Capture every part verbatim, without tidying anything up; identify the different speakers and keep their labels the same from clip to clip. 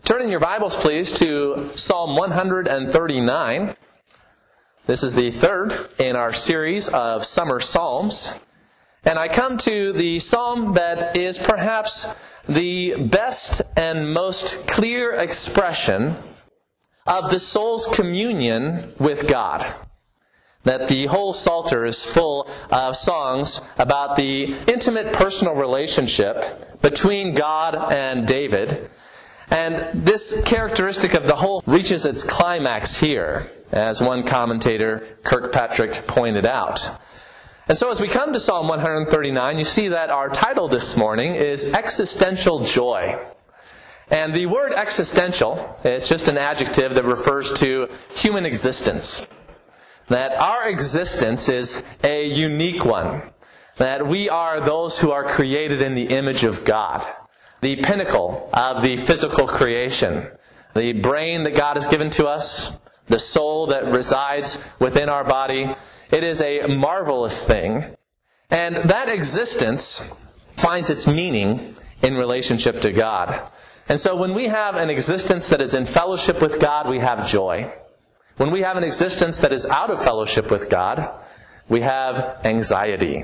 Speaker 1: Turn in your Bibles, please, to Psalm one thirty-nine. This is the third in our series of summer psalms. And I come to the psalm that is perhaps the best and most clear expression of the soul's communion with God. That the whole Psalter is full of songs about the intimate personal relationship between God and David. And this characteristic of the whole reaches its climax here, as one commentator, Kirkpatrick, pointed out. And so as we come to Psalm one thirty-nine, you see that our title this morning is Existential Joy. And the word existential, it's just an adjective that refers to human existence. That our existence is a unique one. That we are those who are created in the image of God. The pinnacle of the physical creation. The brain that God has given to us. The soul that resides within our body. It is a marvelous thing. And that existence finds its meaning in relationship to God. And so when we have an existence that is in fellowship with God, we have joy. When we have an existence that is out of fellowship with God, we have anxiety.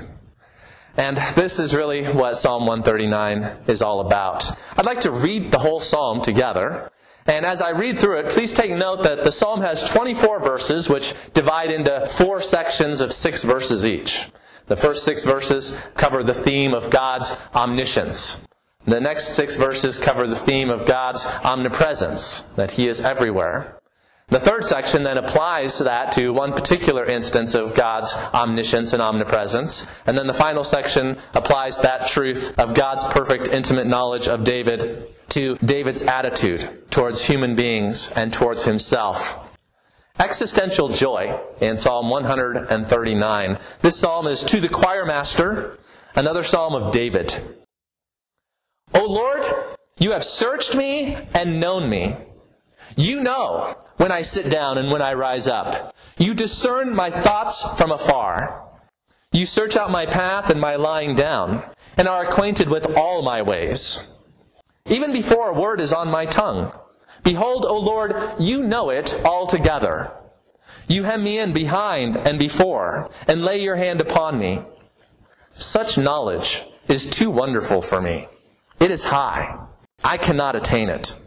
Speaker 1: And this is really what Psalm one thirty-nine is all about. I'd like to read the whole psalm together. And as I read through it, please take note that the psalm has twenty-four verses, which divide into four sections of six verses each. The first six verses cover the theme of God's omniscience. The next six verses cover the theme of God's omnipresence, that He is everywhere. The third section then applies that to one particular instance of God's omniscience and omnipresence. And then the final section applies that truth of God's perfect, intimate knowledge of David to David's attitude towards human beings and towards himself. Existential joy in Psalm one thirty-nine. This psalm is to the choir master, another psalm of David. O Lord, you have searched me and known me. You know when I sit down and when I rise up. You discern my thoughts from afar. You search out my path and my lying down, and are acquainted with all my ways. Even before a word is on my tongue, behold, O Lord, you know it altogether. You hem me in behind and before, and lay your hand upon me. Such knowledge is too wonderful for me. It is high. I cannot attain it.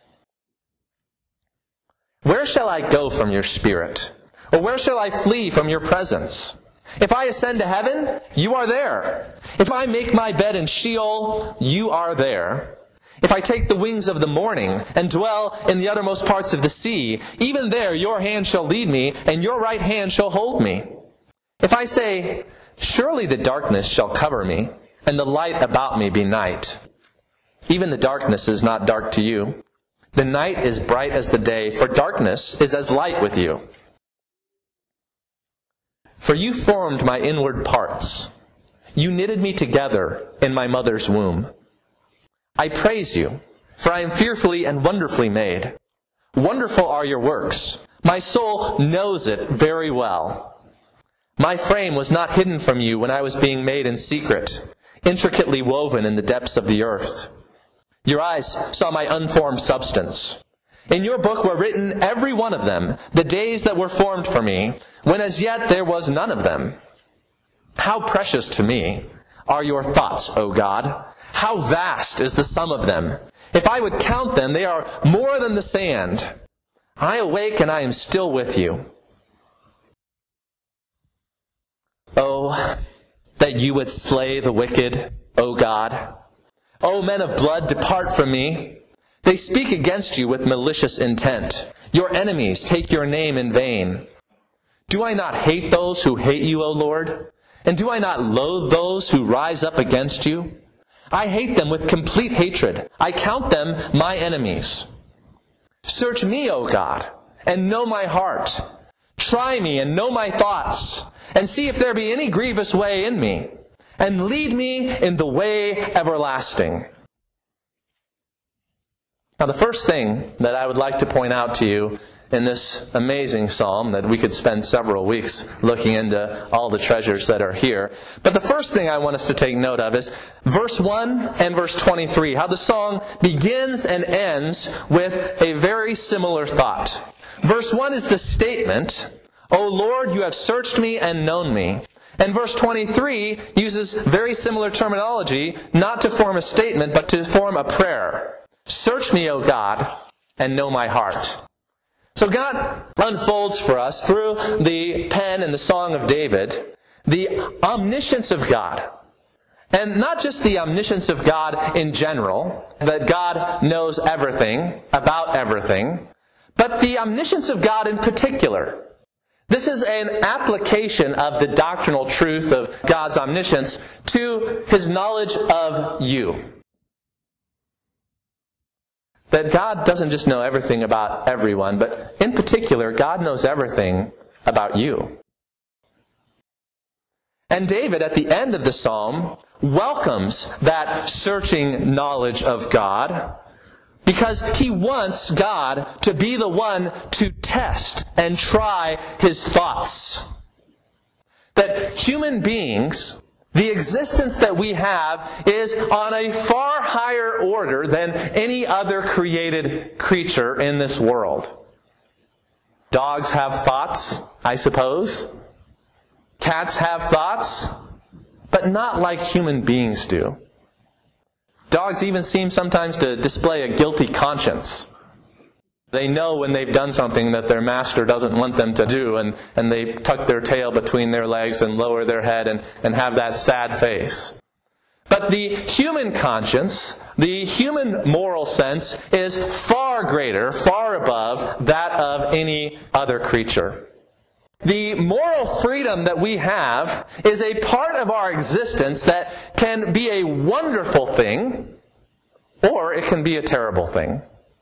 Speaker 1: Where shall I go from your spirit? Or where shall I flee from your presence? If I ascend to heaven, you are there. If I make my bed in Sheol, you are there. If I take the wings of the morning and dwell in the uttermost parts of the sea, even there your hand shall lead me, and your right hand shall hold me. If I say, surely the darkness shall cover me, and the light about me be night. Even the darkness is not dark to you. The night is bright as the day, for darkness is as light with you. For you formed my inward parts. You knitted me together in my mother's womb. I praise you, for I am fearfully and wonderfully made. Wonderful are your works. My soul knows it very well. My frame was not hidden from you when I was being made in secret, intricately woven in the depths of the earth. Your eyes saw my unformed substance. In your book were written every one of them, the days that were formed for me, when as yet there was none of them. How precious to me are your thoughts, O God! How vast is the sum of them! If I would count them, they are more than the sand. I awake and I am still with you. Oh, that you would slay the wicked, O God! O men of blood, depart from me. They speak against you with malicious intent. Your enemies take your name in vain. Do I not hate those who hate you, O Lord? And do I not loathe those who rise up against you? I hate them with complete hatred. I count them my enemies. Search me, O God, and know my heart. Try me and know my thoughts, and see if there be any grievous way in me, and lead me in the way everlasting. Now, the first thing that I would like to point out to you in this amazing psalm that we could spend several weeks looking into all the treasures that are here. But the first thing I want us to take note of is verse one and verse twenty-three, how the song begins and ends with a very similar thought. Verse one is the statement, "O Lord, you have searched me and known me." And verse twenty-three uses very similar terminology, not to form a statement, but to form a prayer. "Search me, O God, and know my heart." So God unfolds for us through the pen and the Song of David the omniscience of God. And not just the omniscience of God in general, that God knows everything about everything, but the omniscience of God in particular. This is an application of the doctrinal truth of God's omniscience to His knowledge of you. That God doesn't just know everything about everyone, but in particular, God knows everything about you. And David, at the end of the psalm, welcomes that searching knowledge of God, because he wants God to be the one to test and try His thoughts. That human beings, the existence that we have, is on a far higher order than any other created creature in this world. Dogs have thoughts, I suppose. Cats have thoughts, but not like human beings do. Dogs even seem sometimes to display a guilty conscience. They know when they've done something that their master doesn't want them to do, and, and they tuck their tail between their legs and lower their head and, and have that sad face. But the human conscience, the human moral sense, is far greater, far above that of any other creature. The moral freedom that we have is a part of our existence that can be a wonderful thing, or it can be a terrible thing.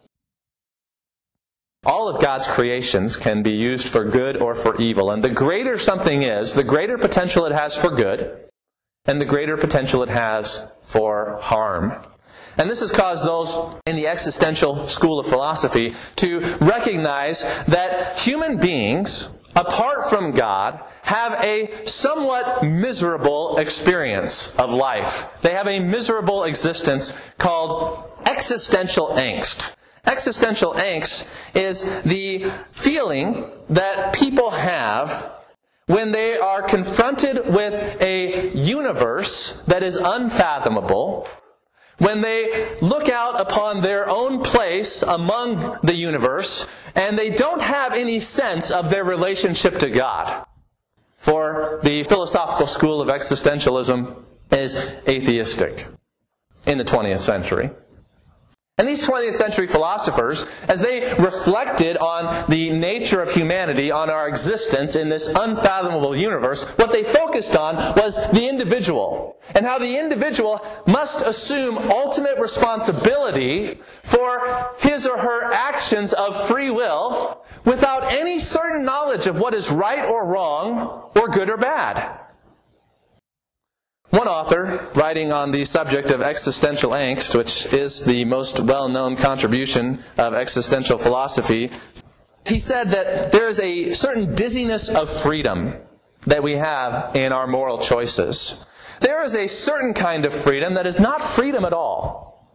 Speaker 1: All of God's creations can be used for good or for evil. And the greater something is, the greater potential it has for good, and the greater potential it has for harm. And this has caused those in the existential school of philosophy to recognize that human beings, apart from God, have a somewhat miserable experience of life. They have a miserable existence called existential angst. Existential angst is the feeling that people have when they are confronted with a universe that is unfathomable, when they look out upon their own place among the universe, and they don't have any sense of their relationship to God. For the philosophical school of existentialism is atheistic in the twentieth century. And these twentieth century philosophers, as they reflected on the nature of humanity, on our existence in this unfathomable universe, what they focused on was the individual, and how the individual must assume ultimate responsibility for his or her actions of free will without any certain knowledge of what is right or wrong, or good or bad. One author, writing on the subject of existential angst, which is the most well-known contribution of existential philosophy, he said that there is a certain dizziness of freedom that we have in our moral choices. There is a certain kind of freedom that is not freedom at all,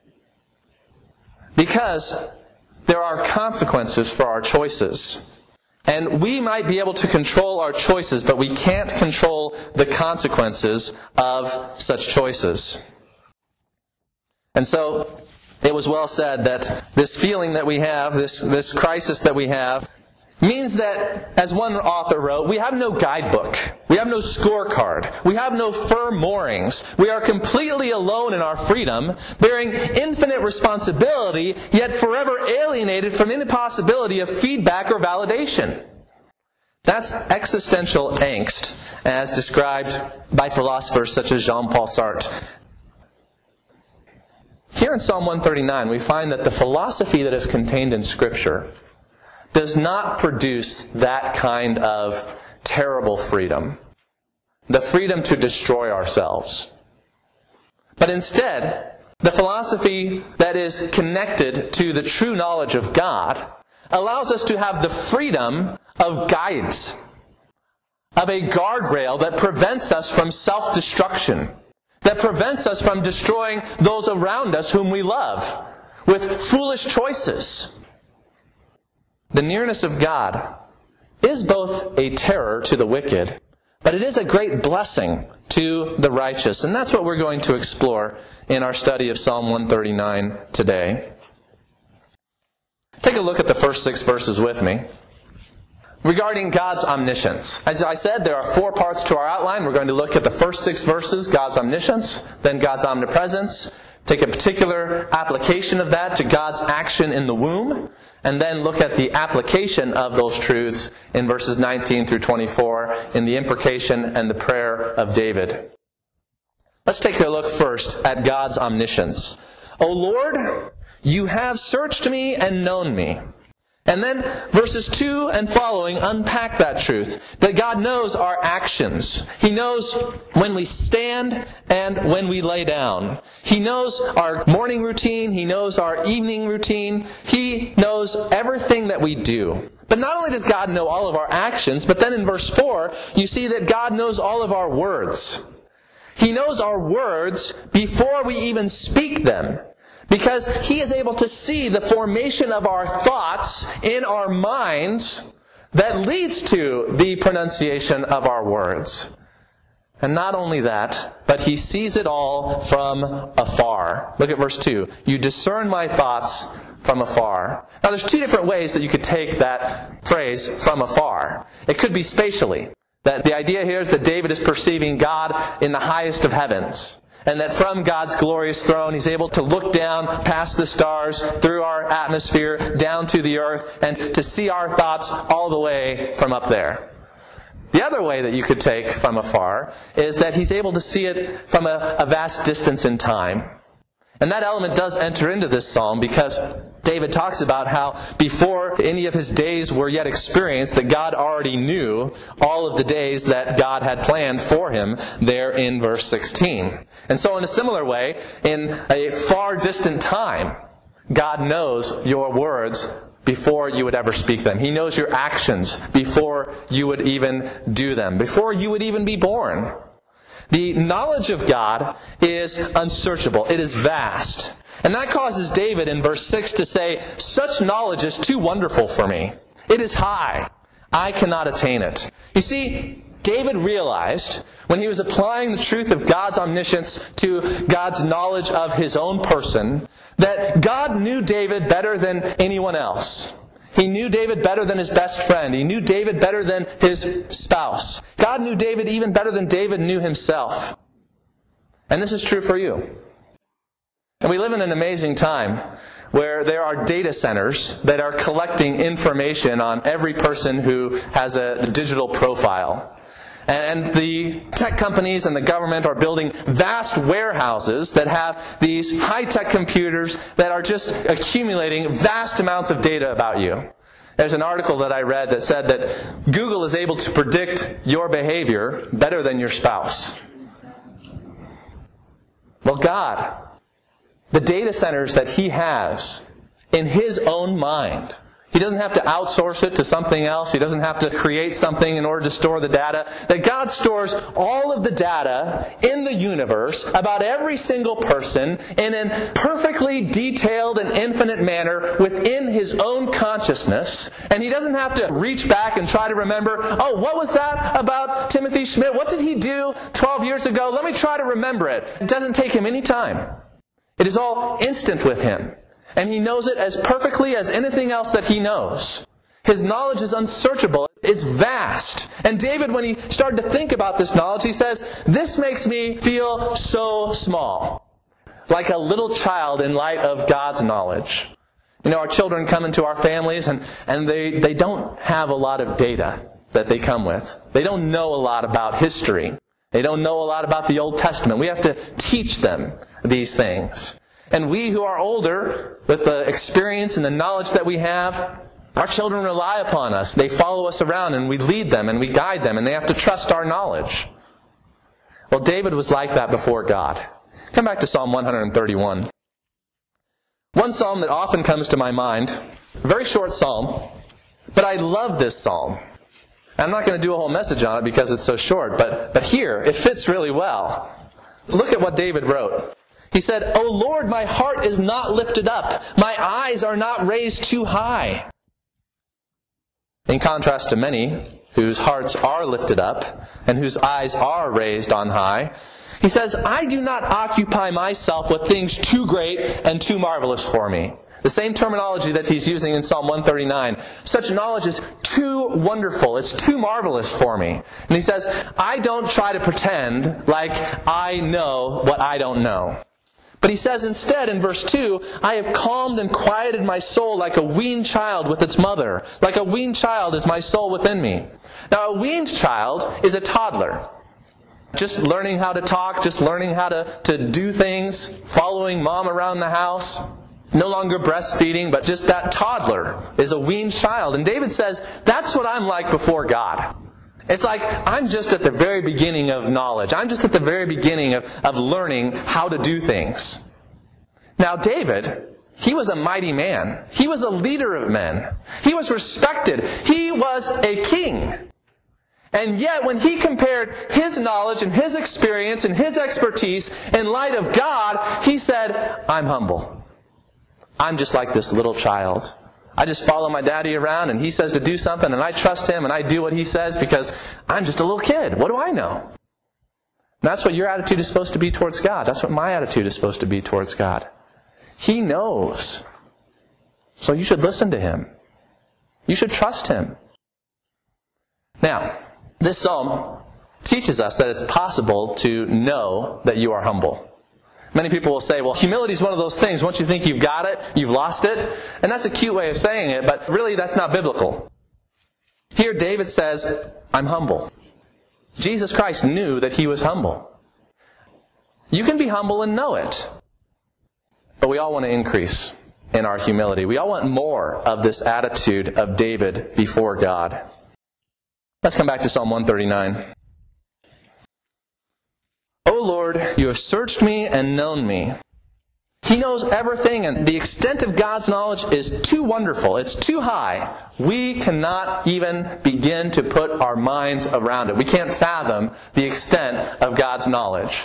Speaker 1: because there are consequences for our choices. And we might be able to control our choices, but we can't control the consequences of such choices. And so, it was well said that this feeling that we have, this, this crisis that we have, means that, as one author wrote, we have no guidebook. We have no scorecard. We have no firm moorings. We are completely alone in our freedom, bearing infinite responsibility, yet forever alienated from any possibility of feedback or validation. That's existential angst, as described by philosophers such as Jean-Paul Sartre. Here in Psalm one thirty-nine, we find that the philosophy that is contained in Scripture does not produce that kind of terrible freedom, the freedom to destroy ourselves. But instead, the philosophy that is connected to the true knowledge of God allows us to have the freedom of guidance, of a guardrail that prevents us from self-destruction, that prevents us from destroying those around us whom we love with foolish choices. The nearness of God is both a terror to the wicked, but it is a great blessing to the righteous. And that's what we're going to explore in our study of Psalm one thirty-nine today. Take a look at the first six verses with me. Regarding God's omniscience. As I said, there are four parts to our outline. We're going to look at the first six verses, God's omniscience, then God's omnipresence, take a particular application of that to God's action in the womb, and then look at the application of those truths in verses nineteen through twenty-four in the imprecation and the prayer of David. Let's take a look first at God's omniscience. O Lord, you have searched me and known me. And then verses two and following unpack that truth, that God knows our actions. He knows when we stand and when we lay down. He knows our morning routine. He knows our evening routine. He knows everything that we do. But not only does God know all of our actions, but then in verse four, you see that God knows all of our words. He knows our words before we even speak them, because He is able to see the formation of our thoughts in our minds that leads to the pronunciation of our words. And not only that, but He sees it all from afar. Look at verse two. You discern my thoughts from afar. Now there's two different ways that you could take that phrase, from afar. It could be spatially. That the idea here is that David is perceiving God in the highest of heavens. And that from God's glorious throne, He's able to look down past the stars, through our atmosphere, down to the earth, and to see our thoughts all the way from up there. The other way that you could take from afar is that He's able to see it from a, a vast distance in time. And that element does enter into this psalm because David talks about how before any of his days were yet experienced, that God already knew all of the days that God had planned for him there in verse sixteen. And so in a similar way, in a far distant time, God knows your words before you would ever speak them. He knows your actions before you would even do them, before you would even be born. The knowledge of God is unsearchable. It is vast. And that causes David in verse six to say, such knowledge is too wonderful for me. It is high. I cannot attain it. You see, David realized when he was applying the truth of God's omniscience to God's knowledge of his own person, that God knew David better than anyone else. He knew David better than his best friend. He knew David better than his spouse. God knew David even better than David knew himself. And this is true for you. And we live in an amazing time where there are data centers that are collecting information on every person who has a digital profile. And the tech companies and the government are building vast warehouses that have these high-tech computers that are just accumulating vast amounts of data about you. There's an article that I read that said that Google is able to predict your behavior better than your spouse. Well, God, the data centers that He has in His own mind, He doesn't have to outsource it to something else. He doesn't have to create something in order to store the data. That God stores all of the data in the universe about every single person in a perfectly detailed and infinite manner within His own consciousness. And He doesn't have to reach back and try to remember, oh, what was that about Timothy Schmidt? What did he do twelve years ago? Let me try to remember it. It doesn't take Him any time. It is all instant with Him. And He knows it as perfectly as anything else that He knows. His knowledge is unsearchable. It's vast. And David, when he started to think about this knowledge, he says, this makes me feel so small. Like a little child in light of God's knowledge. You know, our children come into our families and, and they, they don't have a lot of data that they come with. They don't know a lot about history. They don't know a lot about the Old Testament. We have to teach them these things. And we who are older, with the experience and the knowledge that we have, our children rely upon us. They follow us around and we lead them and we guide them and they have to trust our knowledge. Well, David was like that before God. Come back to Psalm one thirty-one. One psalm that often comes to my mind A very short psalm, but I love this psalm. I'm not going to do a whole message on it because it's so short, but, but here, it fits really well. Look at what David wrote. He said, "O Lord, my heart is not lifted up. My eyes are not raised too high." In contrast to many whose hearts are lifted up and whose eyes are raised on high, he says, "I do not occupy myself with things too great and too marvelous for me." The same terminology that he's using in Psalm one thirty-nine. Such knowledge is too wonderful. It's too marvelous for me. And he says, I don't try to pretend like I know what I don't know. But he says instead in verse two, "I have calmed and quieted my soul like a weaned child with its mother. Like a weaned child is my soul within me." Now a weaned child is a toddler. Just learning how to talk, just learning how to, to do things, following mom around the house. No longer breastfeeding, but just that toddler is a weaned child. And David says, that's what I'm like before God. It's like I'm just at the very beginning of knowledge. I'm just at the very beginning of, of learning how to do things. Now David, he was a mighty man. He was a leader of men. He was respected. He was a king. And yet when he compared his knowledge and his experience and his expertise in light of God, he said, I'm humble. I'm just like this little child. I just follow my daddy around and he says to do something and I trust him and I do what he says because I'm just a little kid. What do I know? And that's what your attitude is supposed to be towards God. That's what my attitude is supposed to be towards God. He knows. So you should listen to him. You should trust him. Now, this psalm teaches us that it's possible to know that you are humble. Many people will say, well, humility is one of those things. Once you think you've got it, you've lost it. And that's a cute way of saying it, but really that's not biblical. Here David says, I'm humble. Jesus Christ knew that he was humble. You can be humble and know it. But we all want to increase in our humility. We all want more of this attitude of David before God. Let's come back to Psalm one thirty-nine. O Lord, you have searched me and known me. He knows everything, and the extent of God's knowledge is too wonderful. It's too high. We cannot even begin to put our minds around it. We can't fathom the extent of God's knowledge.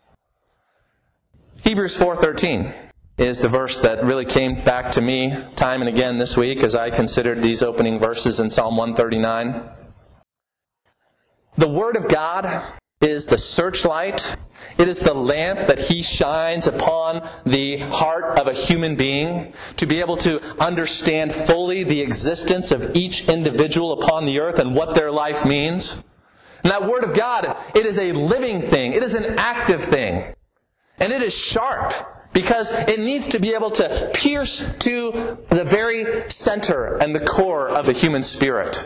Speaker 1: Hebrews four thirteen is the verse that really came back to me time and again this week as I considered these opening verses in Psalm one thirty-nine. The Word of God is the searchlight. It is the lamp that He shines upon the heart of a human being to be able to understand fully the existence of each individual upon the earth and what their life means. And that Word of God, it is a living thing. It is an active thing. And it is sharp because it needs to be able to pierce to the very center and the core of the human spirit.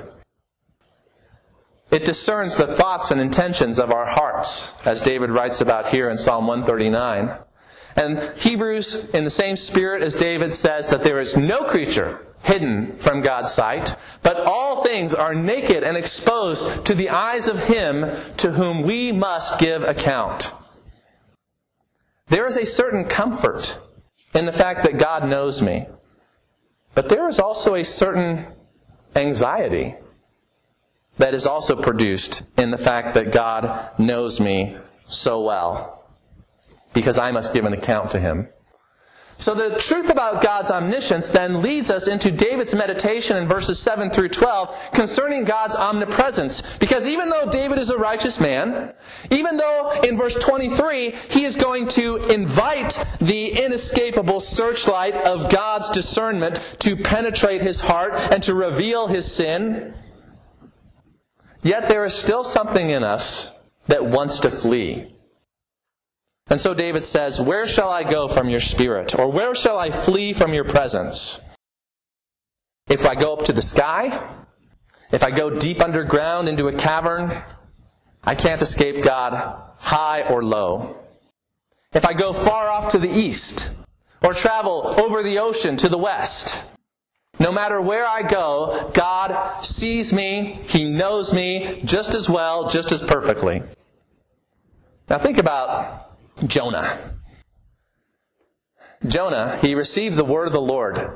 Speaker 1: It discerns the thoughts and intentions of our hearts, as David writes about here in Psalm one thirty-nine. And Hebrews, in the same spirit as David, says that there is no creature hidden from God's sight, but all things are naked and exposed to the eyes of Him to whom we must give account. There is a certain comfort in the fact that God knows me, but there is also a certain anxiety that is also produced in the fact that God knows me so well, because I must give an account to Him. So the truth about God's omniscience then leads us into David's meditation in verses seven through twelve concerning God's omnipresence. Because even though David is a righteous man, even though in verse twenty-three he is going to invite the inescapable searchlight of God's discernment to penetrate his heart and to reveal his sin, yet there is still something in us that wants to flee. And so David says, where shall I go from your spirit? Or where shall I flee from your presence? If I go up to the sky, if I go deep underground into a cavern, I can't escape God, high or low. If I go far off to the east, or travel over the ocean to the west, no matter where I go, God sees me, He knows me just as well, just as perfectly. Now think about Jonah. Jonah, he received the word of the Lord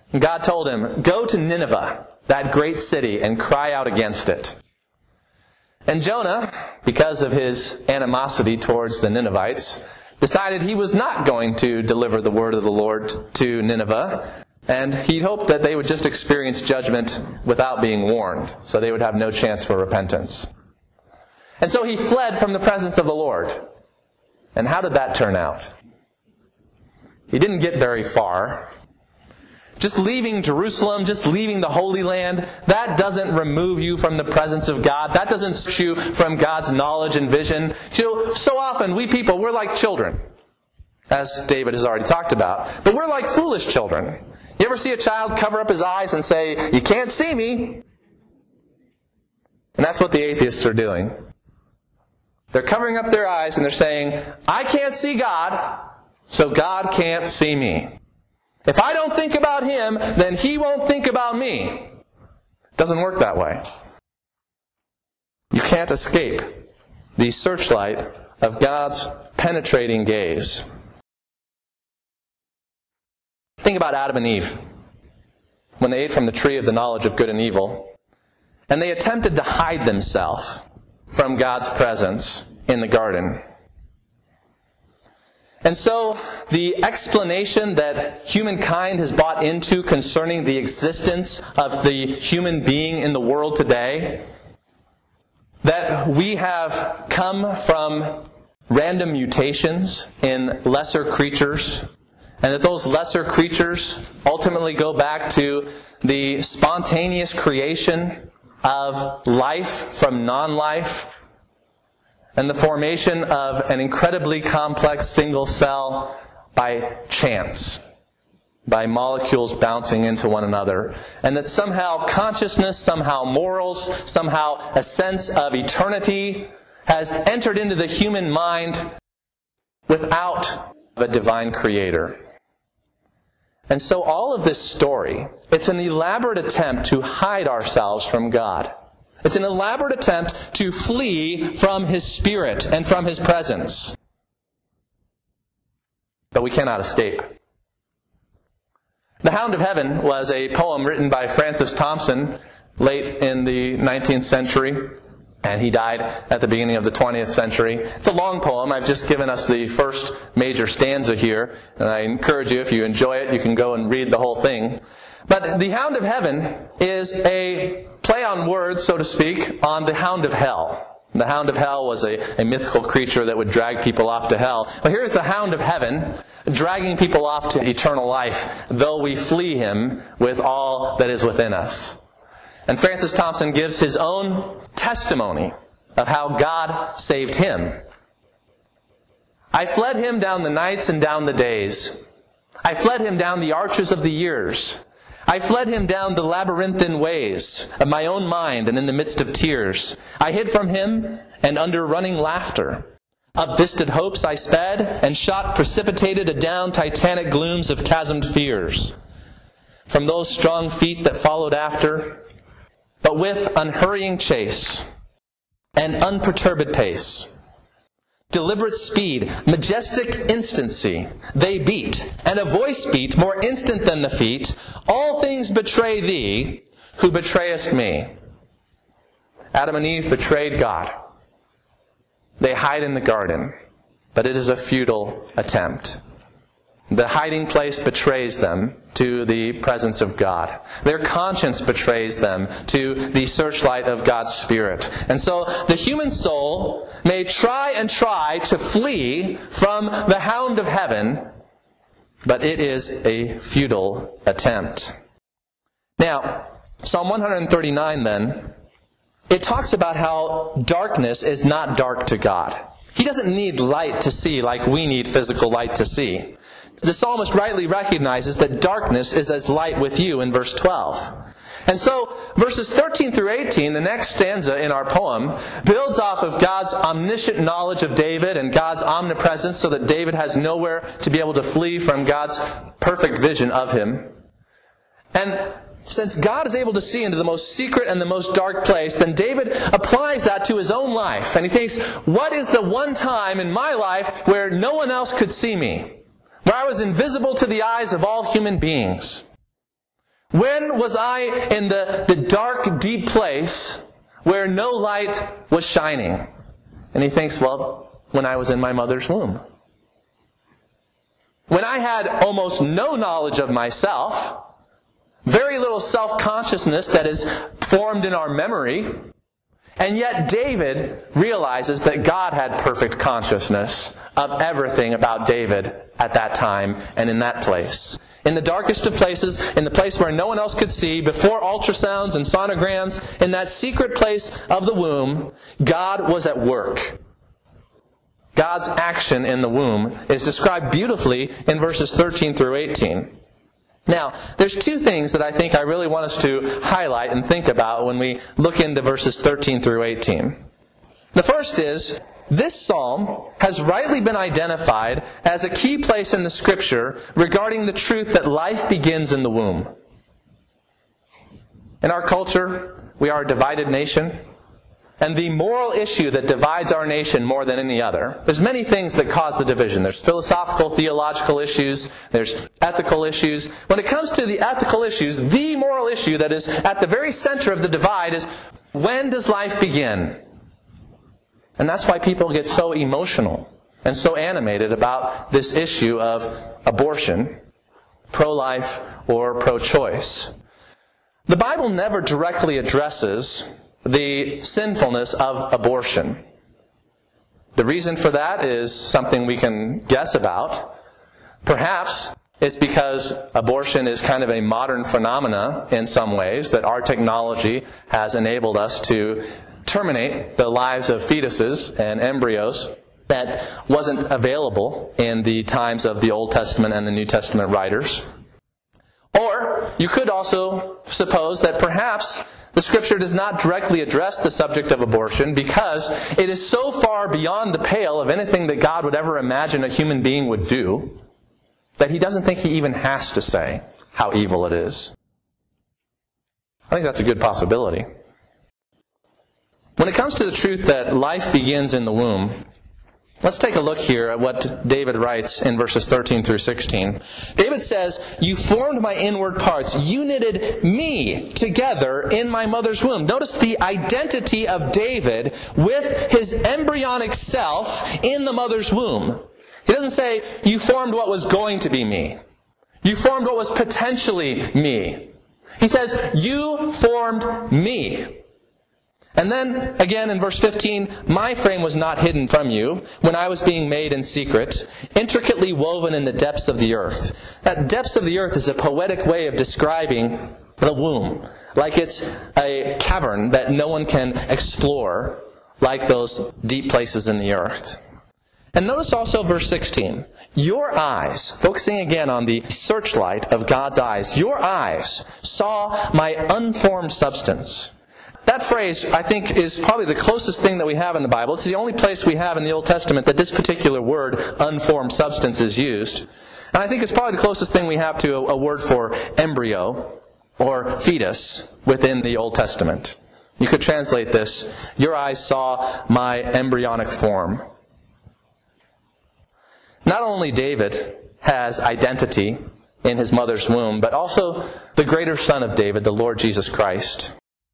Speaker 1: God told him, "Go to Nineveh, that great city, and cry out against it." And Jonah, because of his animosity towards the Ninevites, decided he was not going to deliver the word of the Lord to Nineveh, and he hoped that they would just experience judgment without being warned, so they would have no chance for repentance. And so he fled from the presence of the Lord. And how did that turn out? He didn't get very far. Just leaving Jerusalem, just leaving the Holy Land, that doesn't remove you from the presence of God. That doesn't search you from God's knowledge and vision. So, so often, we people, we're like children, as David has already talked about. But we're like foolish children. You ever see a child cover up his eyes and say, "You can't see me"? And that's what the atheists are doing. They're covering up their eyes and they're saying, "I can't see God, so God can't see me. If I don't think about Him, then He won't think about me." It doesn't work that way. You can't escape the searchlight of God's penetrating gaze. Think about Adam and Eve when they ate from the tree of the knowledge of good and evil, and they attempted to hide themselves from God's presence in the garden. And so, the explanation that humankind has bought into concerning the existence of the human being in the world today, that we have come from random mutations in lesser creatures, and that those lesser creatures ultimately go back to the spontaneous creation of life from non-life, and the formation of an incredibly complex single cell by chance, by molecules bouncing into one another. And that somehow consciousness, somehow morals, somehow a sense of eternity has entered into the human mind without a divine creator. And so all of this story, it's an elaborate attempt to hide ourselves from God. It's an elaborate attempt to flee from His Spirit and from His presence. But we cannot escape. The Hound of Heaven was a poem written by Francis Thompson late in the nineteenth century, and he died at the beginning of the twentieth century. It's a long poem. I've just given us the first major stanza here, and I encourage you, if you enjoy it, you can go and read the whole thing. But the Hound of Heaven is a play on words, so to speak, on the Hound of Hell. The Hound of Hell was a, a mythical creature that would drag people off to hell. But here's the Hound of Heaven dragging people off to eternal life, though we flee him with all that is within us. And Francis Thompson gives his own testimony of how God saved him. "I fled him down the nights and down the days. I fled him down the arches of the years. I fled him down the labyrinthine ways of my own mind, and in the midst of tears. I hid from him, and under running laughter. Up visted hopes I sped, and shot precipitated adown titanic glooms of chasmed fears. From those strong feet that followed after, but with unhurrying chase, and unperturbed pace, deliberate speed, majestic instancy, they beat, and a voice beat more instant than the feet. All things betray thee, who betrayest me." Adam and Eve betrayed God. They hide in the garden, but it is a futile attempt. The hiding place betrays them to the presence of God. Their conscience betrays them to the searchlight of God's Spirit. And so the human soul may try and try to flee from the Hound of Heaven, but it is a futile attempt. Now, Psalm one thirty-nine then, it talks about how darkness is not dark to God. He doesn't need light to see like we need physical light to see. The psalmist rightly recognizes that darkness is as light with you in verse twelve. And so, verses thirteen through eighteen, the next stanza in our poem, builds off of God's omniscient knowledge of David and God's omnipresence, so that David has nowhere to be able to flee from God's perfect vision of him. And since God is able to see into the most secret and the most dark place, then David applies that to his own life. And he thinks, what is the one time in my life where no one else could see me? Where I was invisible to the eyes of all human beings? When was I in the, the dark, deep place where no light was shining? And he thinks, well, when I was in my mother's womb. When I had almost no knowledge of myself, very little self-consciousness that is formed in our memory, and yet David realizes that God had perfect consciousness of everything about David at that time and in that place. In the darkest of places, in the place where no one else could see, before ultrasounds and sonograms, in that secret place of the womb, God was at work. God's action in the womb is described beautifully in verses thirteen through eighteen. Now, there's two things that I think I really want us to highlight and think about when we look into verses thirteen through eighteen. The first is, this psalm has rightly been identified as a key place in the Scripture regarding the truth that life begins in the womb. In our culture, we are a divided nation. And the moral issue that divides our nation more than any other, there's many things that cause the division. There's philosophical, theological issues. There's ethical issues. When it comes to the ethical issues, the moral issue that is at the very center of the divide is, when does life begin? And that's why people get so emotional and so animated about this issue of abortion, pro-life or pro-choice. The Bible never directly addresses the sinfulness of abortion. The reason for that is something we can guess about. Perhaps it's because abortion is kind of a modern phenomena in some ways, that our technology has enabled us to terminate the lives of fetuses and embryos that wasn't available in the times of the Old Testament and the New Testament writers. Or you could also suppose that perhaps the Scripture does not directly address the subject of abortion because it is so far beyond the pale of anything that God would ever imagine a human being would do that He doesn't think He even has to say how evil it is. I think that's a good possibility. When it comes to the truth that life begins in the womb, let's take a look here at what David writes in verses thirteen through sixteen. David says, "You formed my inward parts. You knitted me together in my mother's womb." Notice the identity of David with his embryonic self in the mother's womb. He doesn't say, "You formed what was going to be me. You formed what was potentially me." He says, "You formed me." And then, again in verse fifteen, "My frame was not hidden from you when I was being made in secret, intricately woven in the depths of the earth." That depths of the earth is a poetic way of describing the womb. Like it's a cavern that no one can explore, like those deep places in the earth. And notice also verse sixteen. "Your eyes," focusing again on the searchlight of God's eyes, "your eyes saw my unformed substance." That phrase, I think, is probably the closest thing that we have in the Bible. It's the only place we have in the Old Testament that this particular word, unformed substance, is used. And I think it's probably the closest thing we have to a, a word for embryo or fetus within the Old Testament. You could translate this, "Your eyes saw my embryonic form." Not only David has identity in his mother's womb, but also the greater Son of David, the Lord Jesus Christ.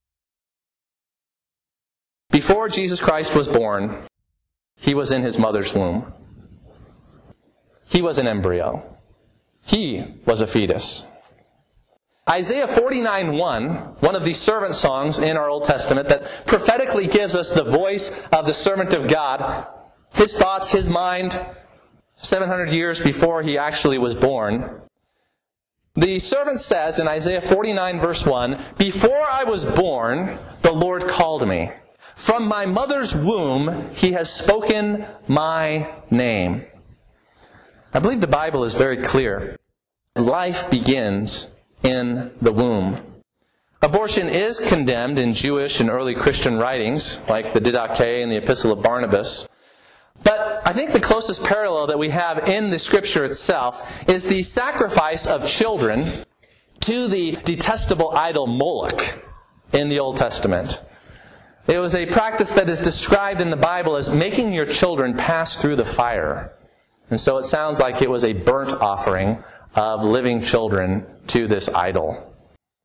Speaker 1: Before Jesus Christ was born, He was in His mother's womb. He was an embryo. He was a fetus. Isaiah forty-nine one, one of the servant songs in our Old Testament that prophetically gives us the voice of the servant of God, his thoughts, his mind, seven hundred years before he actually was born. The servant says in Isaiah forty-nine verse one, "Before I was born, the Lord called me. From my mother's womb, He has spoken my name." I believe the Bible is very clear. Life begins in the womb. Abortion is condemned in Jewish and early Christian writings, like the Didache and the Epistle of Barnabas. But I think the closest parallel that we have in the Scripture itself is the sacrifice of children to the detestable idol Moloch in the Old Testament. It was a practice that is described in the Bible as making your children pass through the fire. And so it sounds like it was a burnt offering of living children to this idol.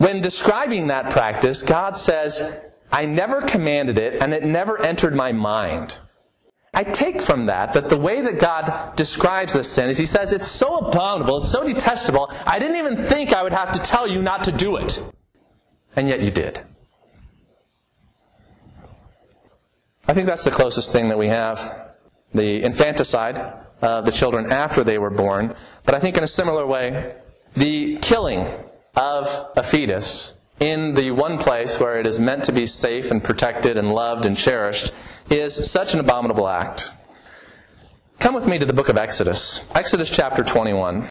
Speaker 1: when describing that practice, God says, I never commanded it, and it never entered my mind. I take from that that the way that God describes this sin is He says, it's so abominable, it's so detestable, I didn't even think I would have to tell you not to do it. And yet you did. I think that's the closest thing that we have. The infanticide of the children after they were born. But I think in a similar way, the killing of a fetus in the one place where it is meant to be safe and protected and loved and cherished is such an abominable act. Come with me to the book of Exodus. Exodus chapter twenty-one.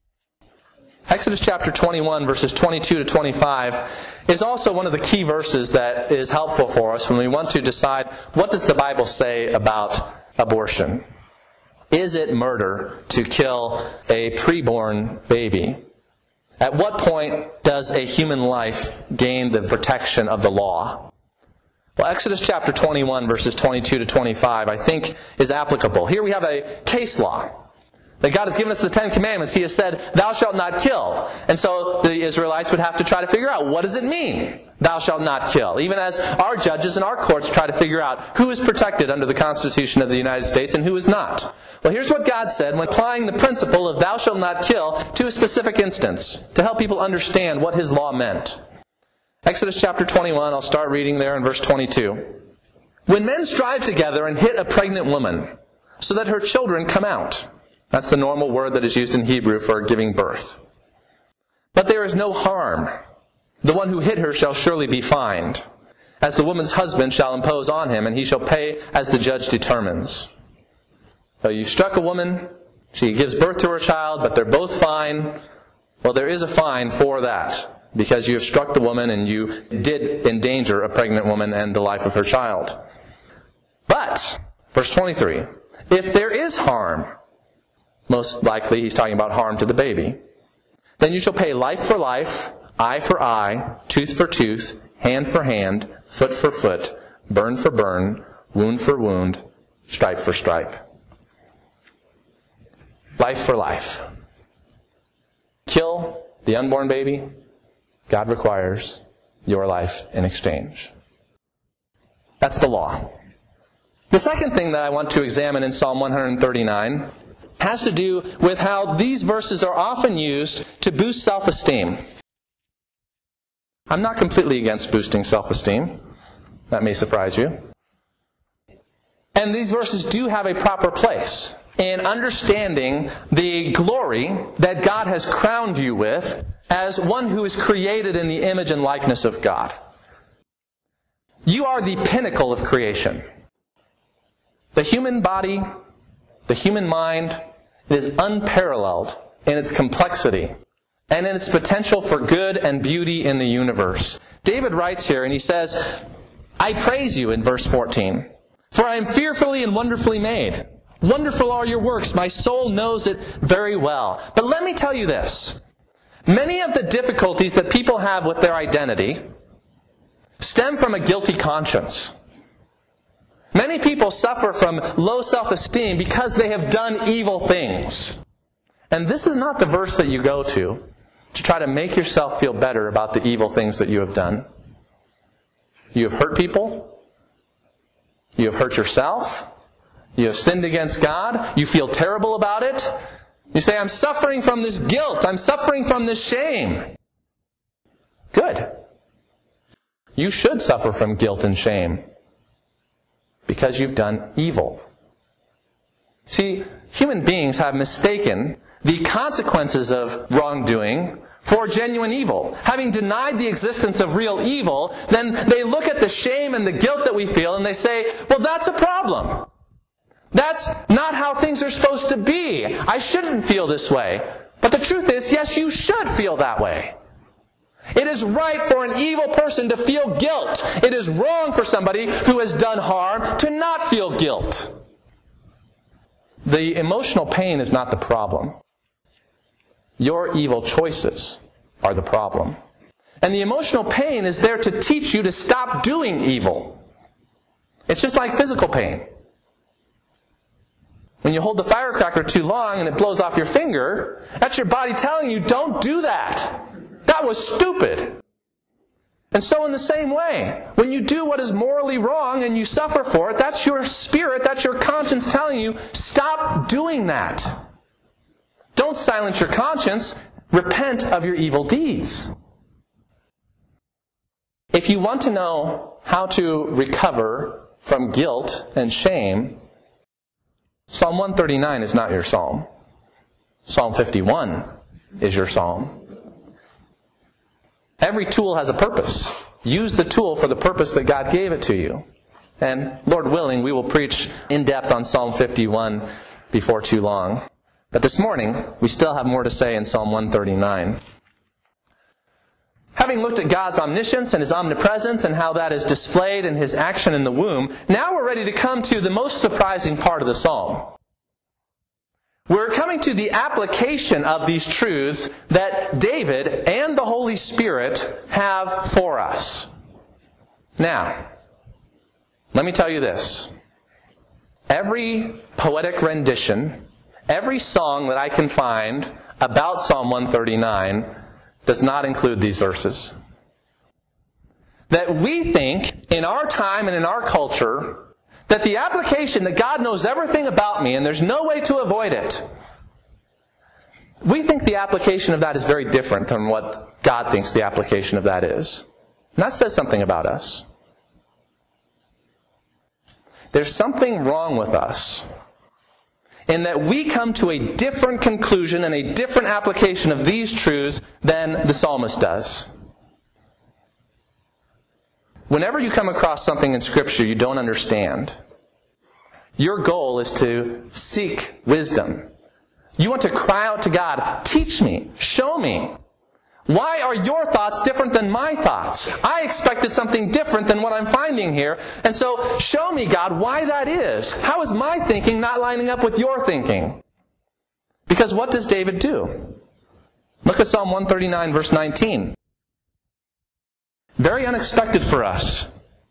Speaker 1: Exodus chapter twenty-one, verses twenty-two to twenty-five, is also one of the key verses that is helpful for us when we want to decide what does the Bible say about abortion. Is it murder to kill a preborn baby? At what point does a human life gain the protection of the law? Well, Exodus chapter twenty-one, verses twenty-two to twenty-five, I think is applicable. Here we have a case law. That God has given us the Ten Commandments. He has said, thou shalt not kill. And so the Israelites would have to try to figure out, what does it mean, thou shalt not kill? Even as our judges and our courts try to figure out who is protected under the Constitution of the United States and who is not. Well, here's what God said when applying the principle of thou shalt not kill to a specific instance, to help people understand what His law meant. Exodus chapter twenty-one, I'll start reading there in verse twenty-two. When men strive together and hit a pregnant woman, so that her children come out. That's the normal word that is used in Hebrew for giving birth. But there is no harm. The one who hit her shall surely be fined, as the woman's husband shall impose on him, and he shall pay as the judge determines. So you've struck a woman, she gives birth to her child, but they're both fine. Well, there is a fine for that, because you have struck the woman and you did endanger a pregnant woman and the life of her child. But, verse twenty-three, if there is harm, most likely he's talking about harm to the baby, then you shall pay life for life, eye for eye, tooth for tooth, hand for hand, foot for foot, burn for burn, wound for wound, stripe for stripe. Life for life. Kill the unborn baby, God requires your life in exchange. That's the law. The second thing that I want to examine in Psalm one thirty-nine has to do with how these verses are often used to boost self-esteem. I'm not completely against boosting self-esteem. That may surprise you. And these verses do have a proper place in understanding the glory that God has crowned you with as one who is created in the image and likeness of God. You are the pinnacle of creation. The human body, the human mind, it is unparalleled in its complexity and in its potential for good and beauty in the universe. David writes here, and he says, I praise you, in verse fourteen, for I am fearfully and wonderfully made. Wonderful are your works. My soul knows it very well. But let me tell you this. Many of the difficulties that people have with their identity stem from a guilty conscience. Many people suffer from low self-esteem because they have done evil things. And this is not the verse that you go to to try to make yourself feel better about the evil things that you have done. You have hurt people. You have hurt yourself. You have sinned against God. You feel terrible about it. You say, I'm suffering from this guilt. I'm suffering from this shame. Good. You should suffer from guilt and shame because you've done evil. See, human beings have mistaken the consequences of wrongdoing for genuine evil. Having denied the existence of real evil, then they look at the shame and the guilt that we feel and they say, well, that's a problem. That's not how things are supposed to be. I shouldn't feel this way. But the truth is, yes, you should feel that way. It is right for an evil person to feel guilt. It is wrong for somebody who has done harm to not feel guilt. The emotional pain is not the problem. Your evil choices are the problem. And the emotional pain is there to teach you to stop doing evil. It's just like physical pain. When you hold the firecracker too long and it blows off your finger, that's your body telling you, don't do that. That was stupid. And so in the same way, when you do what is morally wrong and you suffer for it, that's your spirit, that's your conscience telling you, stop doing that. Don't silence your conscience. Repent of your evil deeds. If you want to know how to recover from guilt and shame, Psalm one thirty-nine is not your psalm. Psalm fifty-one is your psalm. Every tool has a purpose. Use the tool for the purpose that God gave it to you. And Lord willing, we will preach in depth on Psalm fifty-one before too long. But this morning, we still have more to say in Psalm one thirty-nine. Having looked at God's omniscience and His omnipresence and how that is displayed in His action in the womb, now we're ready to come to the most surprising part of the psalm. We're coming to the application of these truths that David and the Holy Spirit have for us. Now, let me tell you this. Every poetic rendition, every song that I can find about Psalm one thirty-nine does not include these verses. That we think, in our time and in our culture, that the application that God knows everything about me and there's no way to avoid it, we think the application of that is very different than what God thinks the application of that is. And that says something about us. There's something wrong with us in that we come to a different conclusion and a different application of these truths than the psalmist does. Whenever you come across something in Scripture you don't understand, your goal is to seek wisdom. You want to cry out to God, teach me, show me. Why are your thoughts different than my thoughts? I expected something different than what I'm finding here. And so, show me, God, why that is. How is my thinking not lining up with your thinking? Because what does David do? Look at Psalm one thirty-nine, verse nineteen. Very unexpected for us.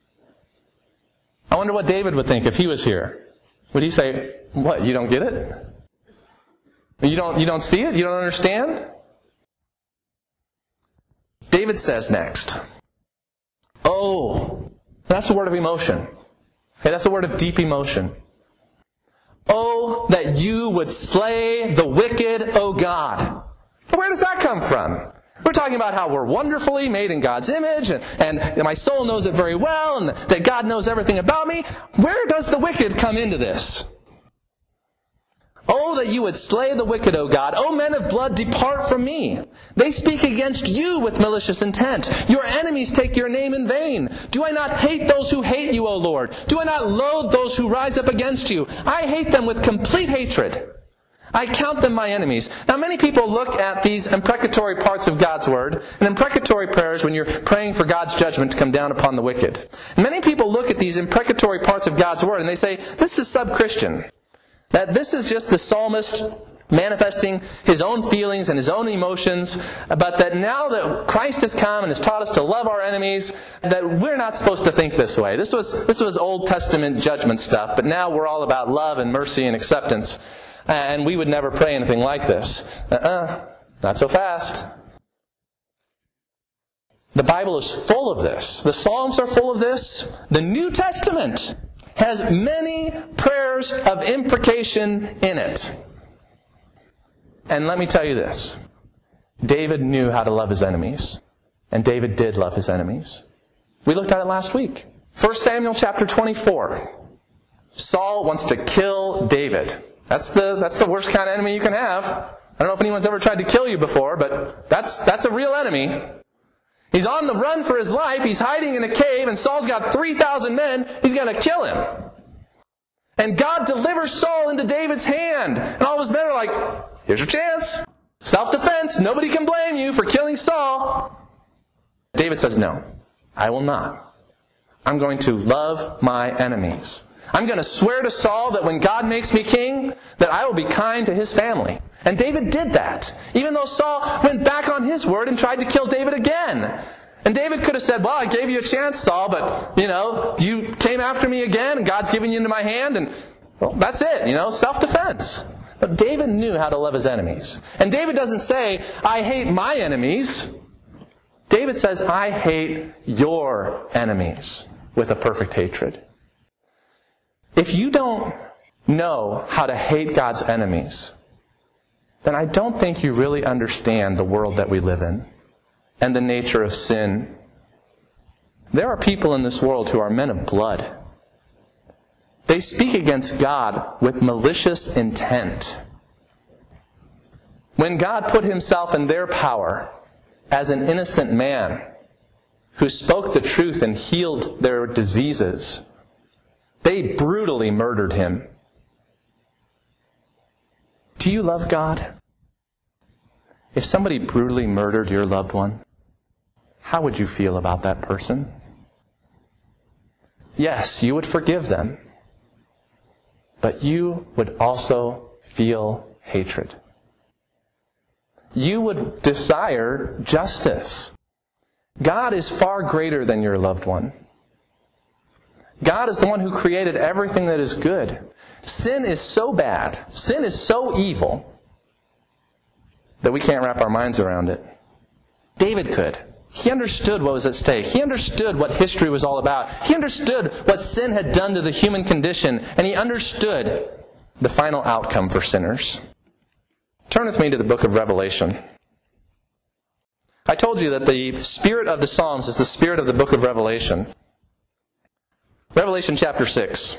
Speaker 1: I wonder what David would think if he was here. Would he say, what, you don't get it? You don't, you don't see it? You don't understand? David says next, oh, that's a word of emotion. Okay, that's a word of deep emotion. Oh, that you would slay the wicked, O God. Where does that come from? We're talking about how we're wonderfully made in God's image, and, and my soul knows it very well, and that God knows everything about me. Where does the wicked come into this? Oh, that you would slay the wicked, O God. O men of blood, depart from me. They speak against you with malicious intent. Your enemies take your name in vain. Do I not hate those who hate you, O Lord? Do I not loathe those who rise up against you? I hate them with complete hatred. I count them my enemies. Now, many people look at these imprecatory parts of God's Word, and imprecatory prayers when you're praying for God's judgment to come down upon the wicked. Many people look at these imprecatory parts of God's Word and they say, this is sub-Christian. That this is just the psalmist manifesting his own feelings and his own emotions, but that now that Christ has come and has taught us to love our enemies, that we're not supposed to think this way. This was, this was Old Testament judgment stuff, but now we're all about love and mercy and acceptance. And we would never pray anything like this. Uh-uh, not so fast. The Bible is full of this. The Psalms are full of this. The New Testament has many prayers of imprecation in it. And let me tell you this. David knew how to love his enemies. And David did love his enemies. We looked at it last week. First Samuel chapter twenty-four. Saul wants to kill David. That's the, that's the worst kind of enemy you can have. I don't know if anyone's ever tried to kill you before, but that's, that's a real enemy. He's on the run for his life. He's hiding in a cave, and Saul's got three thousand men. He's going to kill him. And God delivers Saul into David's hand. And all of his men are like, here's your chance. Self-defense. Nobody can blame you for killing Saul. David says, no, I will not. I'm going to love my enemies. I'm going to swear to Saul that when God makes me king, that I will be kind to his family. And David did that. Even though Saul went back on his word and tried to kill David again. And David could have said, well, I gave you a chance, Saul, but, you know, you came after me again, and God's giving you into my hand, and, well, that's it, you know, self-defense. But David knew how to love his enemies. And David doesn't say, I hate my enemies. David says, I hate your enemies with a perfect hatred. If you don't know how to hate God's enemies, then I don't think you really understand the world that we live in and the nature of sin. There are people in this world who are men of blood. They speak against God with malicious intent. When God put himself in their power as an innocent man who spoke the truth and healed their diseases, they brutally murdered him. Do you love God? If somebody brutally murdered your loved one, how would you feel about that person? Yes, you would forgive them, but you would also feel hatred. You would desire justice. God is far greater than your loved one. God is the one who created everything that is good. Sin is so bad, sin is so evil, that we can't wrap our minds around it. David could. He understood what was at stake. He understood what history was all about. He understood what sin had done to the human condition, and he understood the final outcome for sinners. Turn with me to the book of Revelation. I told you that the spirit of the Psalms is the spirit of the book of Revelation. Revelation chapter six.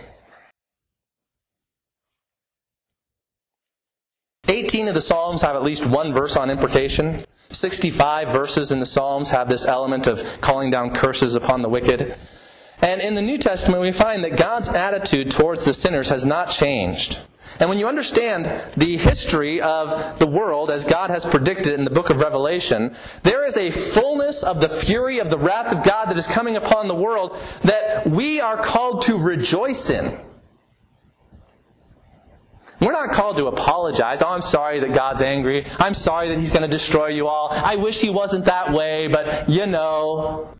Speaker 1: eighteen of the Psalms have at least one verse on imprecation. sixty-five verses in the Psalms have this element of calling down curses upon the wicked. And in the New Testament, we find that God's attitude towards the sinners has not changed. And when you understand the history of the world as God has predicted in the book of Revelation, there is a fullness of the fury of the wrath of God that is coming upon the world that we are called to rejoice in. We're not called to apologize. Oh, I'm sorry that God's angry. I'm sorry that He's going to destroy you all. I wish He wasn't that way, but you know.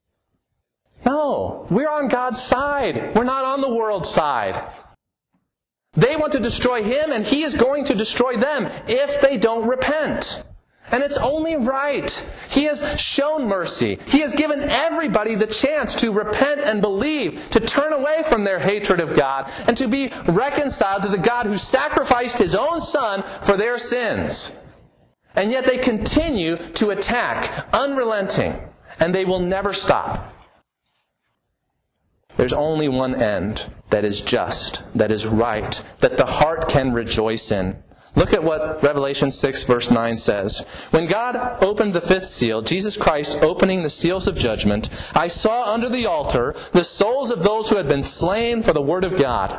Speaker 1: No, we're on God's side. We're not on the world's side. They want to destroy Him, and He is going to destroy them if they don't repent. And it's only right. He has shown mercy. He has given everybody the chance to repent and believe, to turn away from their hatred of God, and to be reconciled to the God who sacrificed His own Son for their sins. And yet they continue to attack, unrelenting, and they will never stop. There's only one end that is just, that is right, that the heart can rejoice in. Look at what Revelation six verse nine says. When God opened the fifth seal, Jesus Christ opening the seals of judgment, I saw under the altar the souls of those who had been slain for the word of God.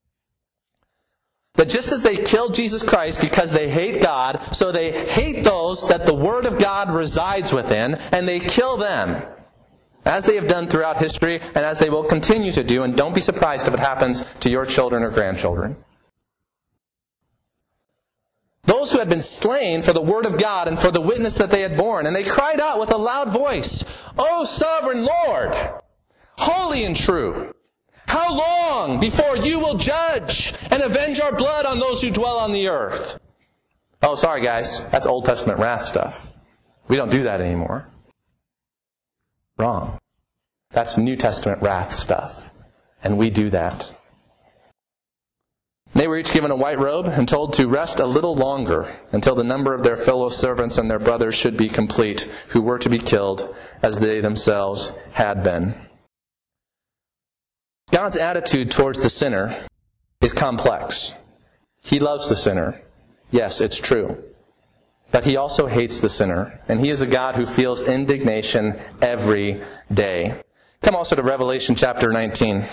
Speaker 1: That just as they killed Jesus Christ because they hate God, so they hate those that the word of God resides within, and they kill them. As they have done throughout history, and as they will continue to do, and don't be surprised if it happens to your children or grandchildren. Those who had been slain for the word of God and for the witness that they had borne. And they cried out with a loud voice, O sovereign Lord, holy and true, how long before you will judge and avenge our blood on those who dwell on the earth? Oh, sorry guys, that's Old Testament wrath stuff. We don't do that anymore. Wrong. That's New Testament wrath stuff. And we do that. They were each given a white robe and told to rest a little longer until the number of their fellow servants and their brothers should be complete, who were to be killed as they themselves had been. God's attitude towards the sinner is complex. He loves the sinner. Yes, it's true. But He also hates the sinner. And He is a God who feels indignation every day. Come also to Revelation chapter nineteen.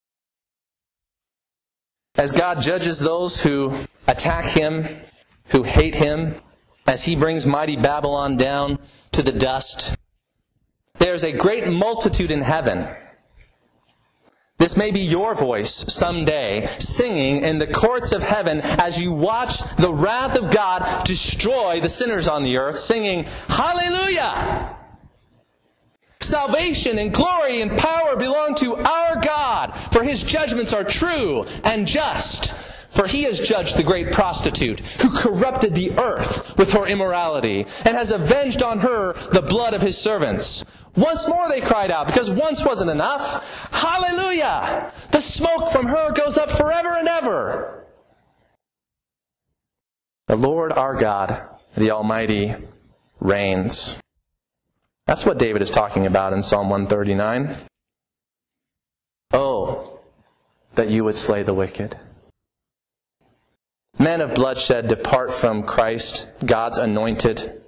Speaker 1: As God judges those who attack Him, who hate Him, as He brings mighty Babylon down to the dust, there's a great multitude in heaven. This may be your voice someday, singing in the courts of heaven as you watch the wrath of God destroy the sinners on the earth, singing, Hallelujah! Salvation and glory and power belong to our God, for His judgments are true and just. For he has judged the great prostitute, who corrupted the earth with her immorality, and has avenged on her the blood of his servants. Once more they cried out, because once wasn't enough. Hallelujah! The smoke from her goes up forever and ever. The Lord our God, the Almighty, reigns. That's what David is talking about in Psalm one thirty-nine. Oh, that you would slay the wicked. Men of bloodshed, depart from Christ, God's anointed.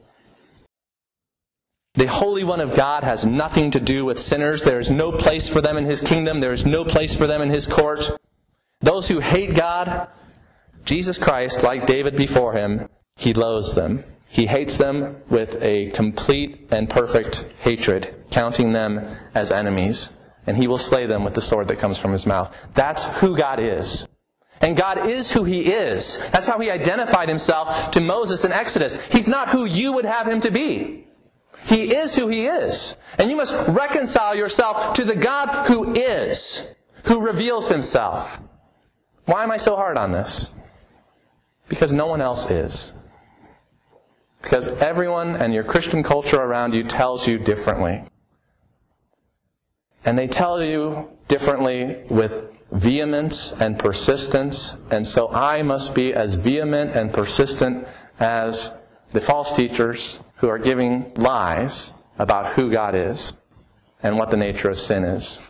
Speaker 1: The Holy One of God has nothing to do with sinners. There is no place for them in His kingdom. There is no place for them in His court. Those who hate God, Jesus Christ, like David before him, He loathes them. He hates them with a complete and perfect hatred, counting them as enemies. And He will slay them with the sword that comes from His mouth. That's who God is. And God is who He is. That's how He identified Himself to Moses in Exodus. He's not who you would have Him to be. He is who He is. And you must reconcile yourself to the God who is, who reveals Himself. Why am I so hard on this? Because no one else is. Because everyone and your Christian culture around you tells you differently. And they tell you differently with vehemence and persistence, and so I must be as vehement and persistent as the false teachers who are giving lies about who God is and what the nature of sin is.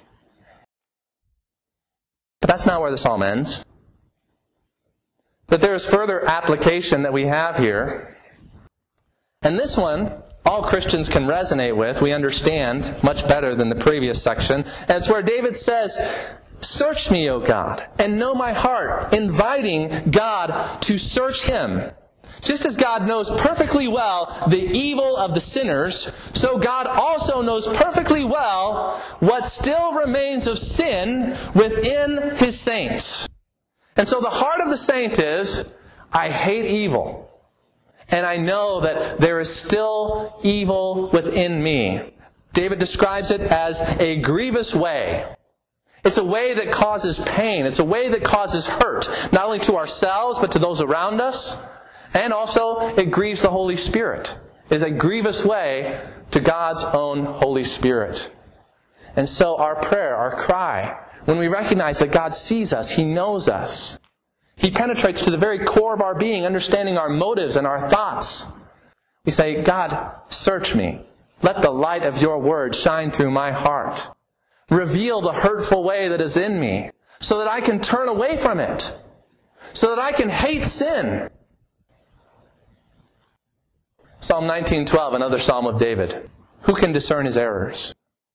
Speaker 1: But that's not where the psalm ends. But there is further application that we have here. And this one, all Christians can resonate with. We understand much better than the previous section. And it's where David says, "Search me, O God, and know my heart," inviting God to search him. Just as God knows perfectly well the evil of the sinners, so God also knows perfectly well what still remains of sin within His saints. And so the heart of the saint is, I hate evil. And I know that there is still evil within me. David describes it as a grievous way. It's a way that causes pain. It's a way that causes hurt, not only to ourselves, but to those around us. And also, it grieves the Holy Spirit. It is a grievous way to God's own Holy Spirit. And so our prayer, our cry, when we recognize that God sees us, He knows us, He penetrates to the very core of our being, understanding our motives and our thoughts. We say, God, search me. Let the light of your word shine through my heart. Reveal the hurtful way that is in me, so that I can turn away from it, so that I can hate sin. Psalm nineteen twelve, another psalm of David. Who can discern his errors?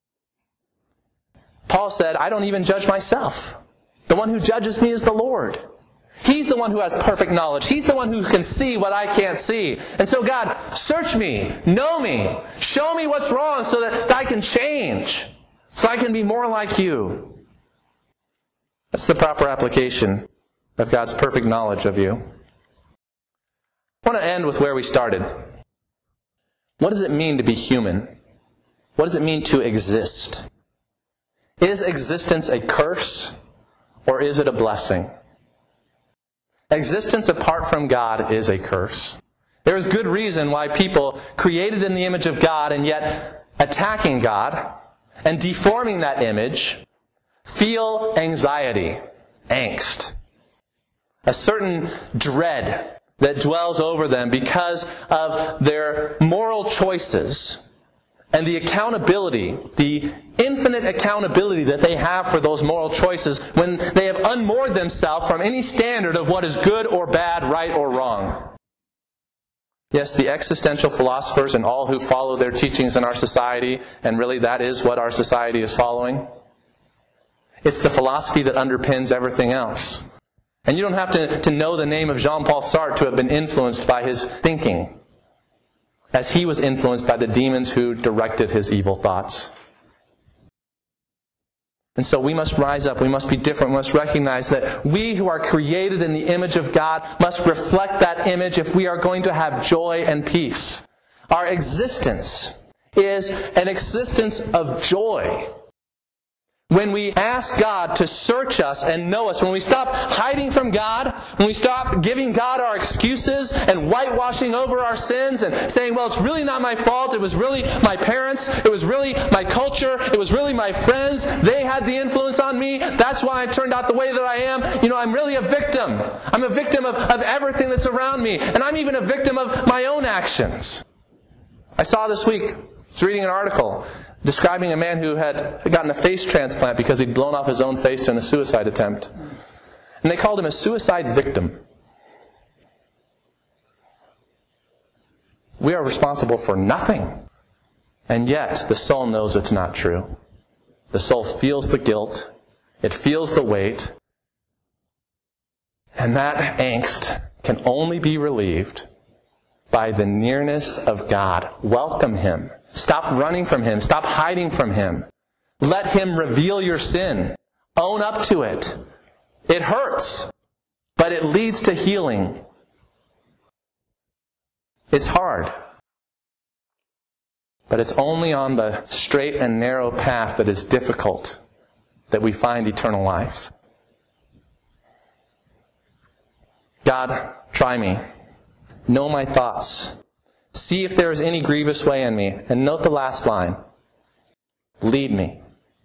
Speaker 1: Paul said, I don't even judge myself. The one who judges me is the Lord. He's the one who has perfect knowledge. He's the one who can see what I can't see. And so God, search me, know me, show me what's wrong so that I can change, so I can be more like you. That's the proper application of God's perfect knowledge of you. I want to end with where we started. What does it mean to be human? What does it mean to exist? Is existence a curse, or is it a blessing? Existence apart from God is a curse. There is good reason why people created in the image of God and yet attacking God and deforming that image feel anxiety, angst, a certain dread that dwells over them because of their moral choices and the accountability, the infinite accountability that they have for those moral choices when they have unmoored themselves from any standard of what is good or bad, right or wrong. Yes, the existential philosophers and all who follow their teachings in our society, and really that is what our society is following, it's the philosophy that underpins everything else. And you don't have to, to know the name of Jean-Paul Sartre to have been influenced by his thinking, as he was influenced by the demons who directed his evil thoughts. And so we must rise up, we must be different, we must recognize that we who are created in the image of God must reflect that image if we are going to have joy and peace. Our existence is an existence of joy. When we ask God to search us and know us, when we stop hiding from God, when we stop giving God our excuses and whitewashing over our sins and saying, well, it's really not my fault, it was really my parents, it was really my culture, it was really my friends, they had the influence on me, that's why I turned out the way that I am. You know, I'm really a victim. I'm a victim of, of everything that's around me, and I'm even a victim of my own actions. I saw this week, I was reading an article describing a man who had gotten a face transplant because he'd blown off his own face in a suicide attempt. And they called him a suicide victim. We are responsible for nothing. And yet, the soul knows it's not true. The soul feels the guilt. It feels the weight. And that angst can only be relieved by the nearness of God. Welcome Him. Stop running from Him. Stop hiding from Him. Let Him reveal your sin. Own up to it. It hurts, but it leads to healing. It's hard, but it's only on the straight and narrow path that is difficult that we find eternal life. God, try me. Know my thoughts. See if there is any grievous way in me. And note the last line. Lead me.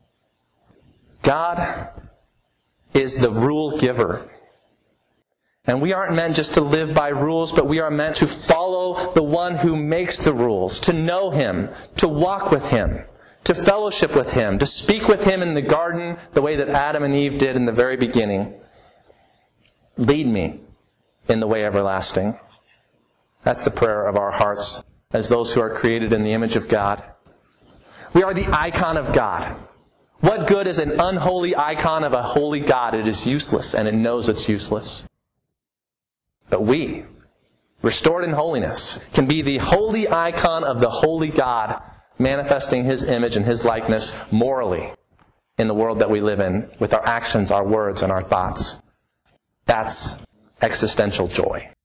Speaker 1: God is the rule giver. And we aren't meant just to live by rules, but we are meant to follow the one who makes the rules, to know Him, to walk with Him, to fellowship with Him, to speak with Him in the garden the way that Adam and Eve did in the very beginning. Lead me in the way everlasting. That's the prayer of our hearts as those who are created in the image of God. We are the icon of God. What good is an unholy icon of a holy God? It is useless, and it knows it's useless. But we, restored in holiness, can be the holy icon of the holy God, manifesting His image and His likeness morally in the world that we live in, with our actions, our words, and our thoughts. That's existential joy.